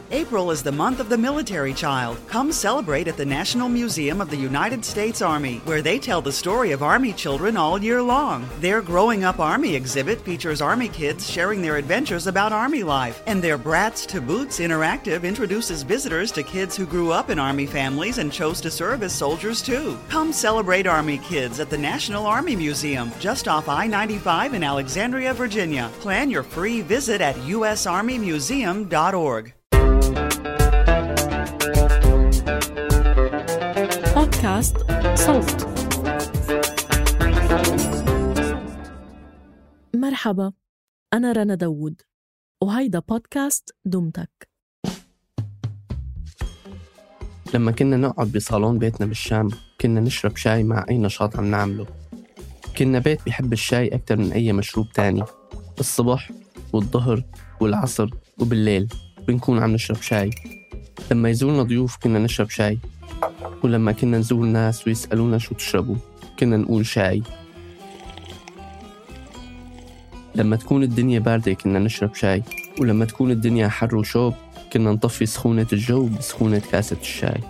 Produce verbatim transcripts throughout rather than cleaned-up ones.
April is the month of the military child. Come celebrate at the National Museum of the United States Army, where they tell the story of Army children all year long. Their Growing Up Army exhibit features Army kids sharing their adventures about Army life, and their Brats to Boots interactive introduces visitors to kids who grew up in Army families and chose to serve as soldiers too. Come celebrate Army kids at the National Army Museum, just off I ninety-five in Alexandria, Virginia. Plan your free visit at u s army museum dot org. بودكاست صوت. مرحبا، أنا رنا داوود وهيدا بودكاست دمتك. لما كنا نقعد بصالون بيتنا بالشام كنا نشرب شاي مع أي نشاط عم نعمله. كنا بيت بيحب الشاي أكتر من أي مشروب تاني. الصبح والظهر والعصر وبالليل بنكون عم نشرب شاي. لما يزورنا ضيوف كنا نشرب شاي، ولما كنا نزور ناس ويسألونا شو تشربوا كنا نقول شاي. لما تكون الدنيا باردة كنا نشرب شاي، ولما تكون الدنيا حر وشوب كنا نطفي سخونة الجو بسخونة كاسة الشاي.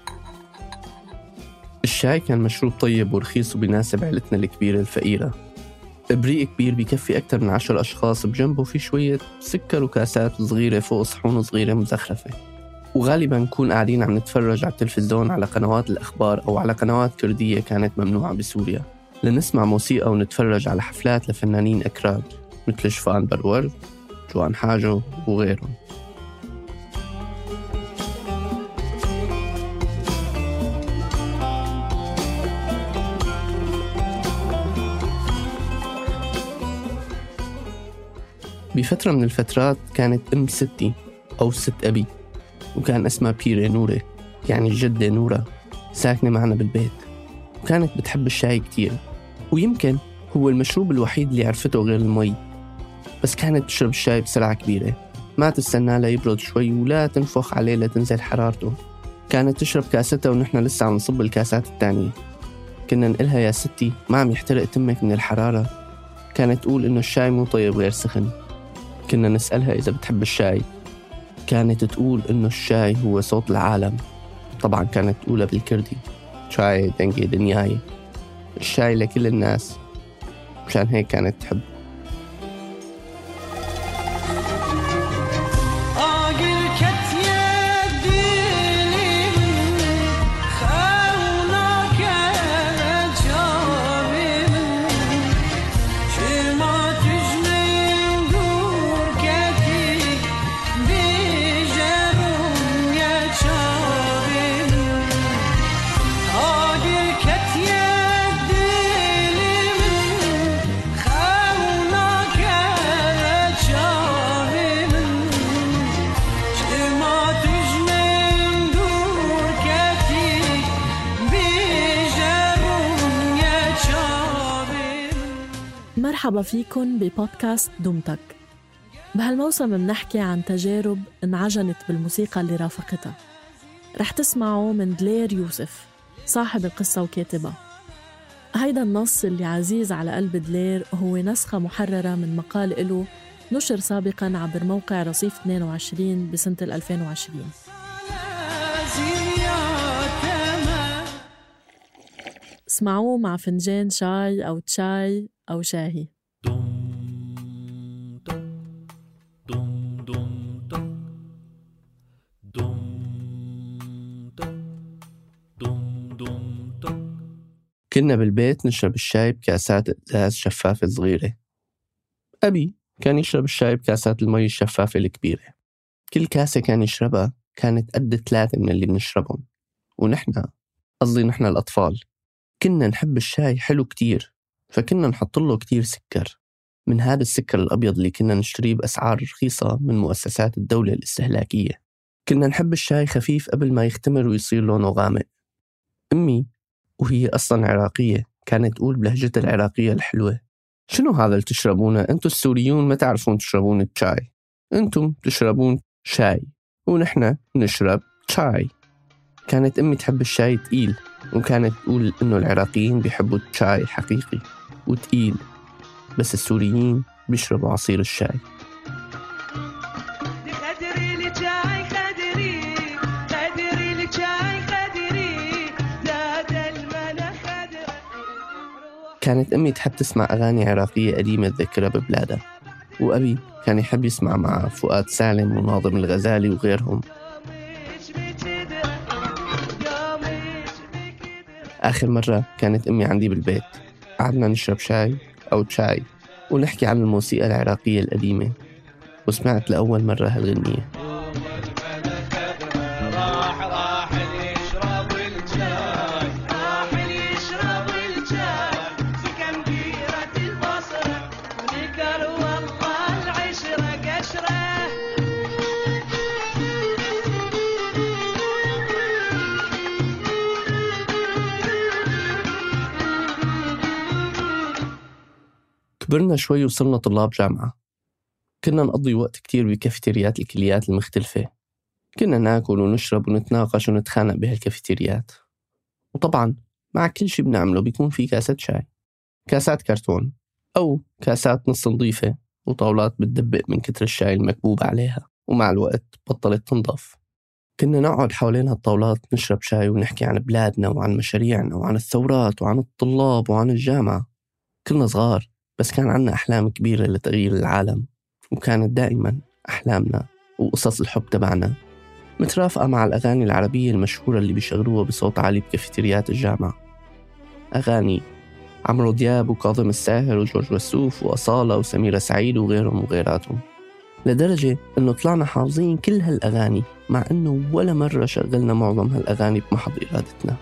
الشاي كان مشروب طيب ورخيص وبيناسب عائلتنا الكبيرة الفقيرة. إبريق كبير بيكفي أكتر من عشر أشخاص، بجنبه في شوية سكر وكاسات صغيرة فوق صحون صغيرة مزخرفة. وغالباً نكون قاعدين عم نتفرج على التلفزيون على قنوات الأخبار أو على قنوات كردية كانت ممنوعة بسوريا، لنسمع موسيقى ونتفرج على حفلات لفنانين أكراد مثل شفان برورد، جوان حاجو وغيرهم. بفترة من الفترات كانت أم ستي أو ست أبي، وكان اسمها بيري نورة، يعني الجدة نورة، ساكنة معنا بالبيت، وكانت بتحب الشاي كتير، ويمكن هو المشروب الوحيد اللي عرفته غير المي. بس كانت تشرب الشاي بسرعة كبيرة، ما تستنى لا يبرد شوي ولا تنفخ عليه لتنزل حرارته. كانت تشرب كاستها ونحن لسه عم نصب الكاسات التانية. كنا نقلها يا ستي ما عم يحترق تمك من الحرارة. كانت تقول إنه الشاي مو طيب غير سخن. كنا نسألها إذا بتحب الشاي، كانت تقول إنه الشاي هو صوت العالم. طبعاً كانت تقولها بالكردي، شاي دنجي دنياي، الشاي لكل الناس، مشان هيك كانت تحب. مرحبا فيكن ببودكاست دمتك. بهالموسم منحكي عن تجارب انعجنت بالموسيقى اللي رافقتها. رح تسمعوا من دلير يوسف، صاحب القصة وكاتبها. هيدا النص اللي عزيز على قلب دلير هو نسخة محررة من مقال إله نشر سابقاً عبر موقع رصيف اثنين وعشرين بسنة ألفين وعشرين. اسمعوه مع فنجان شاي أو تشاي أو شاهي. كنا بالبيت نشرب الشاي بكاسات إزاز شفافة صغيرة. أبي كان يشرب الشاي بكاسات المي الشفافة الكبيرة. كل كاسة كان يشربها كانت قد ثلاثة من اللي بنشربهم. ونحن، قصدي نحن الأطفال، كنا نحب الشاي حلو كتير، فكنا نحط له كتير سكر، من هذا السكر الأبيض اللي كنا نشتريه بأسعار رخيصة من مؤسسات الدولة الاستهلاكية. كنا نحب الشاي خفيف قبل ما يختمر ويصير لونه غامق. أمي وهي أصلاً عراقية كانت تقول بلهجتها العراقية الحلوة: شنو هذا اللي تشربونه؟ أنتوا السوريون ما تعرفون تشربون الشاي، أنتم تشربون شاي ونحن نشرب شاي. كانت أمي تحب الشاي تقيل، وكانت تقول إنه العراقيين بيحبوا الشاي حقيقي وتقيل، بس السوريين بيشربوا عصير الشاي. خدري لي شاي خدري كانت أمي تحب تسمع أغاني عراقية قديمة تذكرها ببلادها، وأبي كان يحب يسمع مع فؤاد سالم وناظم الغزالي وغيرهم. آخر مرة كانت أمي عندي بالبيت، قعدنا نشرب شاي أو شاي ونحكي عن الموسيقى العراقية القديمة، وسمعت لأول مرة هالغنية. كبرنا شوي وصلنا طلاب جامعة، كنا نقضي وقت كتير بكافيتريات الكليات المختلفة، كنا ناكل ونشرب ونتناقش ونتخانق بهالكافيتريات. وطبعا مع كل شي بنعمله بيكون في كاسات شاي، كاسات كرتون أو كاسات نص نظيفة وطاولات بتدبق من كتر الشاي المكبوب عليها، ومع الوقت بطلت تنضف. كنا نقعد حوالين هالطاولات نشرب شاي ونحكي عن بلادنا وعن مشاريعنا وعن الثورات وعن الطلاب وعن الجامعة. كنا صغار بس كان عنا أحلام كبيرة لتغيير العالم، وكانت دائما أحلامنا وقصص الحب تبعنا مترافقة مع الأغاني العربية المشهورة اللي بيشغلوها بصوت عالي بكافيتريات الجامعة. أغاني عمرو دياب وكاظم الساهر وجورج وسوف وأصالة وسميرة سعيد وغيرهم وغيراتهم، لدرجة أنه طلعنا حافظين كل هالأغاني مع أنه ولا مرة شغلنا معظم هالأغاني بمحض إرادتنا.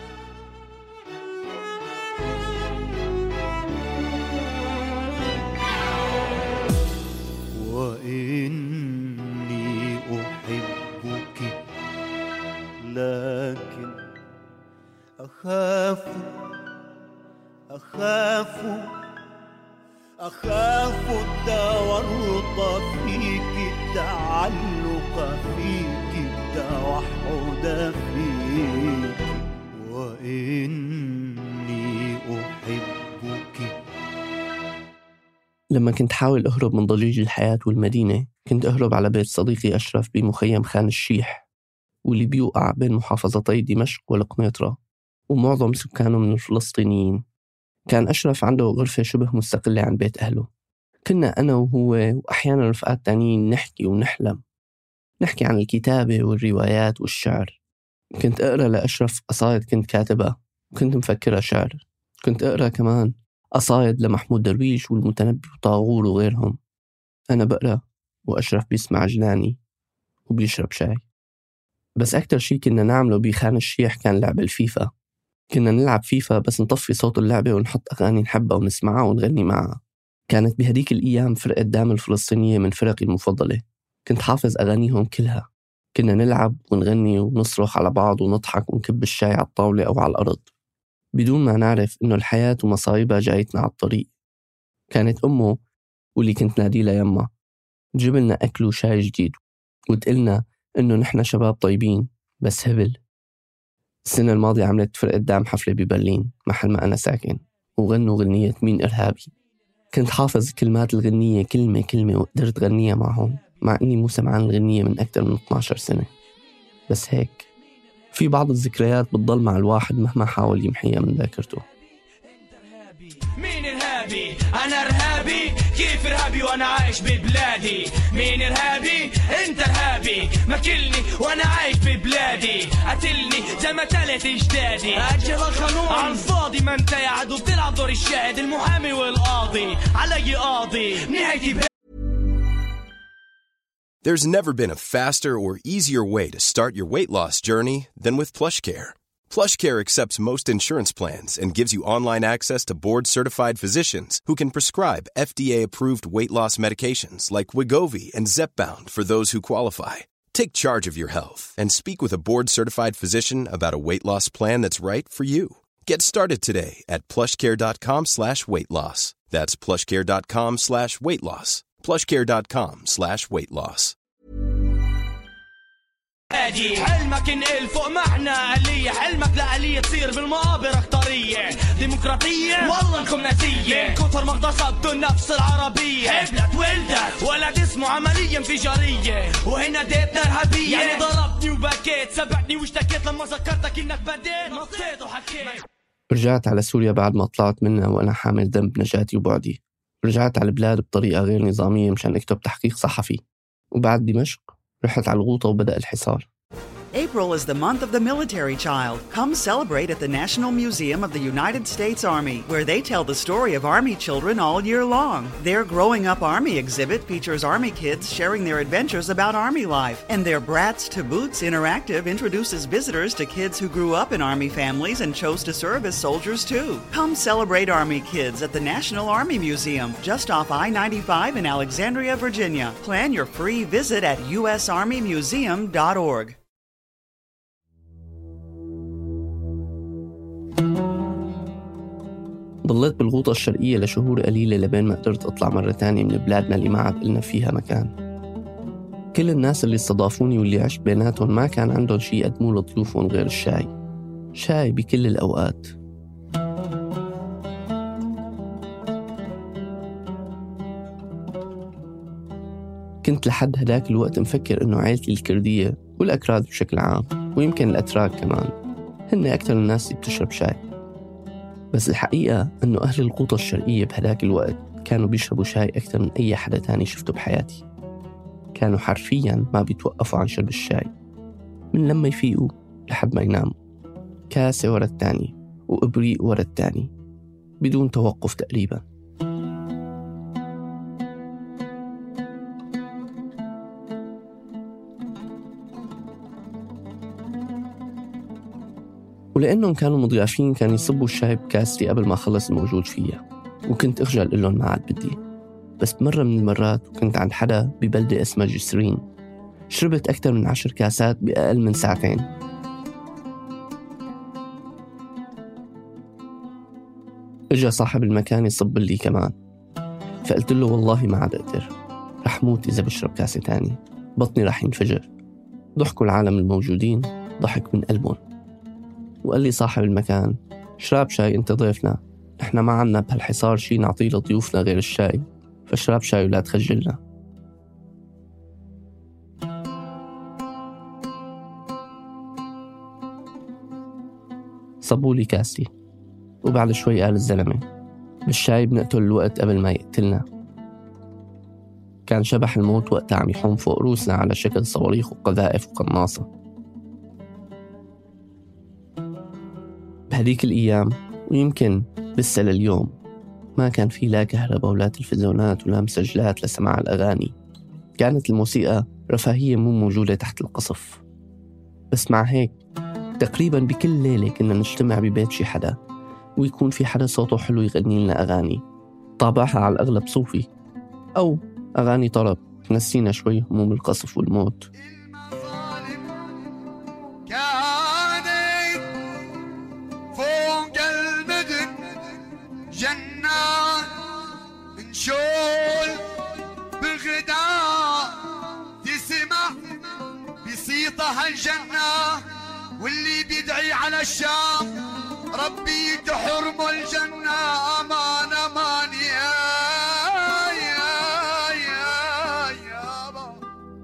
وإني أحبك لكن أخاف أخاف أخاف التورط فيك، التعلق فيك، التوحد فيك. وإني أحبك. لما كنت حاول أهرب من ضجيج الحياة والمدينة كنت أهرب على بيت صديقي أشرف بمخيم خان الشيح، واللي بيوقع بين محافظتي دمشق والقنيطرة، ومعظم سكانه من الفلسطينيين. كان أشرف عنده غرفة شبه مستقلة عن بيت أهله. كنا أنا وهو وأحيانا رفقات تانيين نحكي ونحلم، نحكي عن الكتابة والروايات والشعر. كنت أقرأ لأشرف قصائد كنت كاتبها وكنت مفكرها شعر. كنت أقرأ كمان قصائد لمحمود درويش والمتنبي وطاغور وغيرهم. أنا بقرأ وأشرف بيسمع جناني وبيشرب شاي. بس أكتر شي كنا نعمله بخان الشيح كان لعب الفيفا. كنا نلعب فيفا بس نطفي صوت اللعبة ونحط أغاني نحبها ونسمعها ونغني معها. كانت بهديك الأيام فرقة دام الفلسطينية من فرقي المفضلة، كنت حافظ أغانيهم كلها. كنا نلعب ونغني ونصرخ على بعض ونضحك ونكب الشاي على الطاولة أو على الأرض بدون ما نعرف إنه الحياة ومصايبها جايتنا على الطريق. كانت أمه واللي كنت نادي لها يما تجيب لنا أكل وشاي جديد وتقلنا إنه نحن شباب طيبين بس هبل. السنة الماضية عملت فرقة دام حفلة ببرلين محل ما أنا ساكن، وغنوا غنية مين إرهابي. كنت حافظ كلمات الغنية كلمة كلمة وقدرت غنية معهم، مع إني مو سمعان الغنية من أكثر من اثناشر سنة. بس هيك في بعض الذكريات بتضل مع الواحد مهما حاول يمحيها من ذاكرته. مين إرهابي؟ أنا إرهابي؟ كيف إرهابي وأنا عايش ببلادي؟ مين إرهابي؟ أنت إرهابي، ماكلني وأنا عايش ببلادي، قتلني زي ما تلت إجدادي. أجل القانون عن فاضي، ما أنت يا عدو بتلعب دور الشاهد المحامي والقاضي، علي قاضي نهايتي. There's never been a faster or easier way to start your weight loss journey than with PlushCare. PlushCare accepts most insurance plans and gives you online access to board-certified physicians who can prescribe F D A-approved weight loss medications like Wegovy and Zepbound for those who qualify. Take charge of your health and speak with a board-certified physician about a weight loss plan that's right for you. Get started today at plushcare.com slash weight loss. That's plushcare.com slash weight loss. plushcare.com slash weight loss. حلمك انقل فوق معنى آلية، حلمك لآلية تصير بالمقابر اختارية ديمقراطية والله انكم ناسية. من كثر ما اغتصبتوا النفس العربية حبلت ولدت ولد اسمه عملية انفجارية، وهنا ديتنا إرهابية. يعني ضربني وبكيت، سبقني واشتكيت لما ذكرتك انك بديت نطيت وحكيت. رجعت على سوريا بعد ما طلعت منها وأنا حامل ذنب نجاتي وبعدي. رجعت على البلاد بطريقة غير نظامية مشان أكتب تحقيق صحفي. وبعد دمشق رحت على الغوطة وبدأ الحصار. April is the month of the military child. Come celebrate at the National Museum of the United States Army, where they tell the story of Army children all year long. Their Growing Up Army exhibit features Army kids sharing their adventures about Army life, and their Brats to Boots interactive introduces visitors to kids who grew up in Army families and chose to serve as soldiers too. Come celebrate Army kids at the National Army Museum, just off I ninety-five in Alexandria, Virginia. Plan your free visit at u s army museum dot org. ضليت بالغوطة الشرقية لشهور قليلة لبين ما قدرت أطلع مرة تانية من بلادنا اللي ما عاد قلنا فيها مكان. كل الناس اللي استضافوني واللي عشت بيناتهم ما كان عندهم شي يقدموا لضيوفهم غير الشاي. شاي بكل الأوقات. كنت لحد هداك الوقت مفكر إنه عائلتي الكردية والأكراد بشكل عام ويمكن الأتراك كمان هن أكتر الناس اللي بتشرب شاي. بس الحقيقة أنه أهل الغوطة الشرقية بهداك الوقت كانوا بيشربوا شاي أكثر من أي حدا تاني شفته بحياتي. كانوا حرفياً ما بيتوقفوا عن شرب الشاي من لما يفيقوا لحد ما يناموا، كاسة ورا التاني وإبريق ورا التاني بدون توقف تقريباً. ولأنهم كانوا مضيافين كانوا يصبوا الشاي بكاستي قبل ما أخلص الموجود فيها، وكنت أخجل أقول لهم ما عاد بدي. بس مرة من المرات وكنت عند حدا ببلدة اسمها جسرين شربت أكثر من عشر كاسات بأقل من ساعتين. إجا صاحب المكان يصب لي كمان، فقلت له والله ما عاد أقدر، رح موت إذا بشرب كاسة تاني، بطني رح ينفجر. ضحكوا العالم الموجودين ضحك من قلبهم، وقال لي صاحب المكان شراب شاي انت ضيفنا، نحن ما عنا بهالحصار شي نعطيه لضيوفنا غير الشاي، فشراب شاي ولا تخجلنا. صبوا لي كاستي، وبعد شوي قال الزلمة بالشاي بنقتل الوقت قبل ما يقتلنا. كان شبح الموت وقتها عم يحوم فوق روسنا على شكل صواريخ وقذائف وقناصة. بهديك الأيام ويمكن لسه لليوم ما كان في لا كهرباء ولا تلفزيونات ولا مسجلات لسماع الأغاني. كانت الموسيقى رفاهية مو موجودة تحت القصف. بس مع هيك تقريبا بكل ليلة كنا نجتمع ببيت شي حدا ويكون في حدا صوته حلو يغني لنا أغاني، طابعها على الأغلب صوفي أو أغاني طرب تنسينا شوي هموم القصف والموت. جنات من شول بغداء تسمع بصيتها الجنة، واللي بيدعي على الشام ربي تحرمه الجنة. أمان أمان يا يا يا يابا.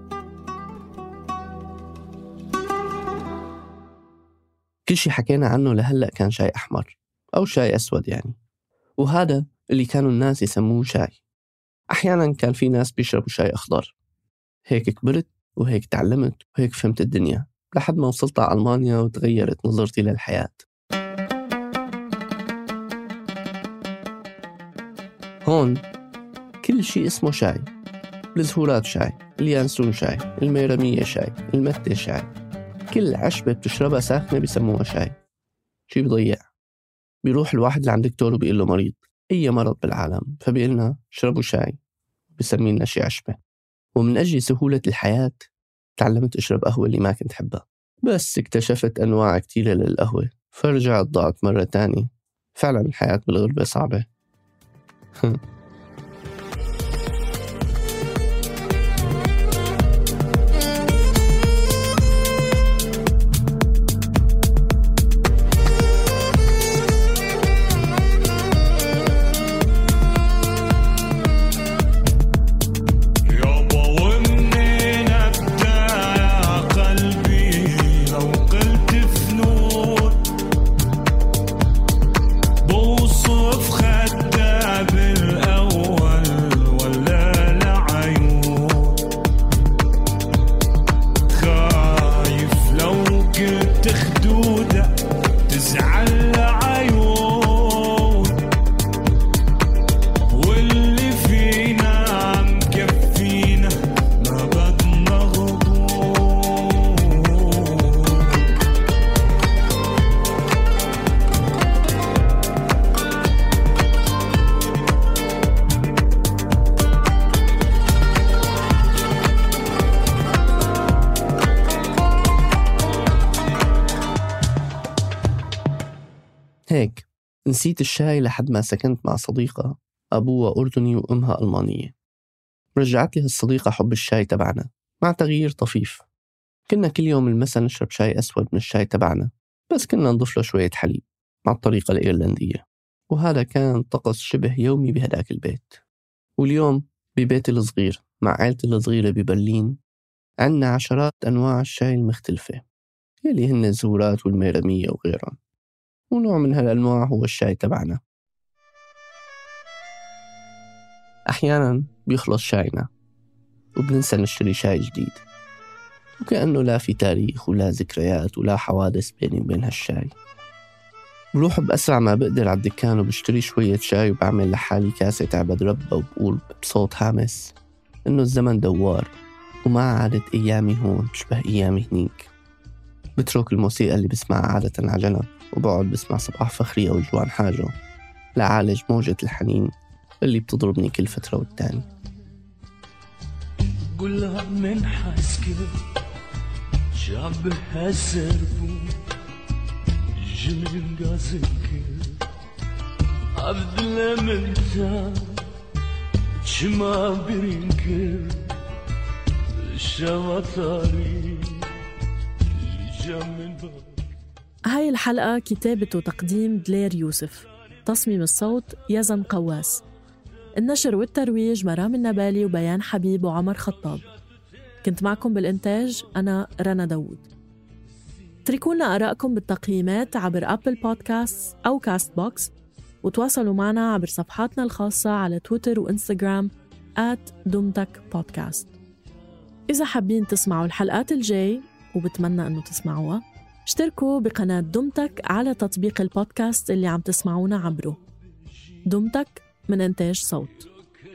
كل شي حكينا عنه لهلأ كان شاي أحمر أو شاي أسود يعني، وهذا اللي كانوا الناس يسموه شاي. أحياناً كان في ناس بيشربوا شاي أخضر. هيك كبرت وهيك تعلمت وهيك فهمت الدنيا لحد ما وصلت على ألمانيا وتغيرت نظرتي للحياة. هون كل شيء اسمه شاي، الزهورات شاي، اليانسون شاي، الميرمية شاي، المتة شاي، كل عشبة بتشربها ساخنة بيسموها شاي. شي بيضيع. بيروح الواحد لعند دكتور وبيقول له مريض أي مرض بالعالم، فبيقلنا شربوا شاي، بيسمينا شي عشبة. ومن أجل سهولة الحياة تعلمت أشرب قهوة اللي ما كنت حبها، بس اكتشفت أنواع كتيرة للقهوة فرجعت ضاعت مرة تانية. فعلا الحياة بالغربة صعبة. هيك نسيت الشاي لحد ما سكنت مع صديقة أبوها أردني وأمها ألمانية. رجعت لي هالصديقة حب الشاي تبعنا مع تغيير طفيف. كنا كل يوم المساء نشرب شاي أسود من الشاي تبعنا، بس كنا نضيف له شوية حليب مع الطريقة الإيرلندية، وهذا كان طقس شبه يومي بهداك البيت. واليوم ببيتي الصغير مع عائلتي الصغيرة ببرلين عنا عشرات أنواع الشاي المختلفة يلي هن الزهورات والميرمية وغيرهم، ونوع من هالأنواع هو الشاي تبعنا. أحيانا بيخلص شاينا وبننسى نشتري شاي جديد، وكأنه لا في تاريخ ولا ذكريات ولا حوادث بيني وبين هالشاي. بروح بأسرع ما بقدر على الدكان وبشتري شوية شاي وبعمل لحالي كاسة عبد ربة وبقول بصوت هامس إنه الزمن دوار وما عادت أيامي هون تشبه أيامي هنيك. بترك الموسيقى اللي بسمعها عادة على جنب وبقعد بسمع صباح فخري أو جوان حاجة لعالج موجة الحنين اللي بتضربني كل فترة والتاني. قولها من حسكي شعبها سربو جميل قاسكي عبد لمنتا شما برينكي الشواتاري جميل بك. هاي الحلقة كتابة وتقديم دلير يوسف، تصميم الصوت يزن قواس، النشر والترويج مرام النبالي وبيان حبيب وعمر خطاب. كنت معكم بالإنتاج أنا رنا داود. اتركونا آراءكم بالتقييمات عبر أبل بودكاست أو كاست بوكس، وتواصلوا معنا عبر صفحاتنا الخاصة على تويتر وإنستغرام آت دمتك بودكاست. إذا حابين تسمعوا الحلقات الجاي وبتمنى أنه تسمعوها، اشتركوا بقناة دمتك على تطبيق البودكاست اللي عم تسمعونا عبره. دمتك من إنتاج صوت.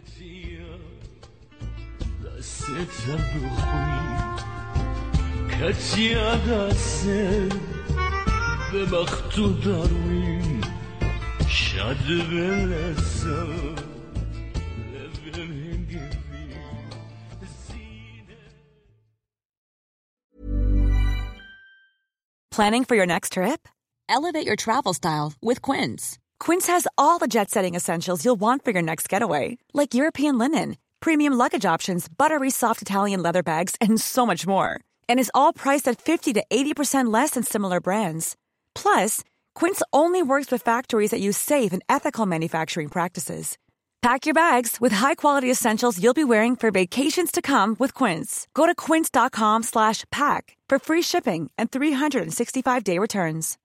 Planning for your next trip? Elevate your travel style with Quince. Quince has all the jet-setting essentials you'll want for your next getaway, like European linen, premium luggage options, buttery soft Italian leather bags, and so much more. And is all priced at fifty to eighty percent less than similar brands. Plus, Quince only works with factories that use safe and ethical manufacturing practices. Pack your bags with high-quality essentials you'll be wearing for vacations to come with Quince. Go to quince dot com slash pack for free shipping and three sixty-five day returns.